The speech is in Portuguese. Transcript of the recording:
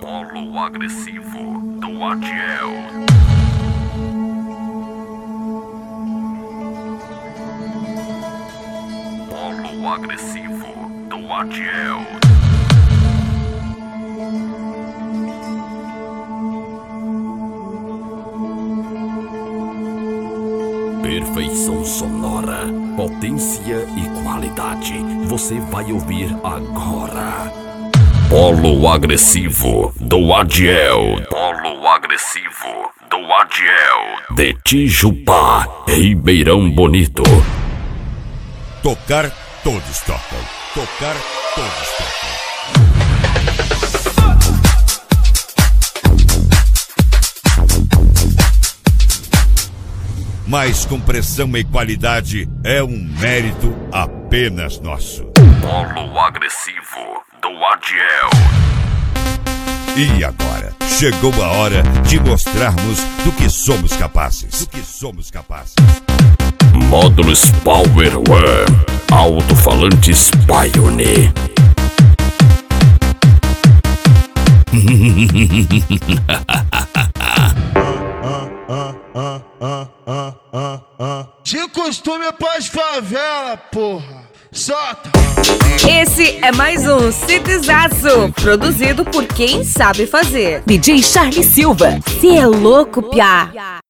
Polo agressivo do Adiel. Polo agressivo do Adiel. Perfeição sonora, potência e qualidade. Você vai ouvir agora. Polo agressivo do Adiel. Polo agressivo do Adiel. De Tijupá, Ribeirão Bonito. Tocar, todos tocam. Tocar, todos tocam. Mas com pressão e qualidade é um mérito apenas nosso. Polo agressivo do Adiel. E agora, chegou a hora de mostrarmos do que somos capazes. Módulos Powerware. Alto-falantes Pioneer. De costume é pós-favela, porra. Solta! Esse é mais um CDzaço, produzido por quem sabe fazer. DJ Charlie Silva, cê é louco, piá.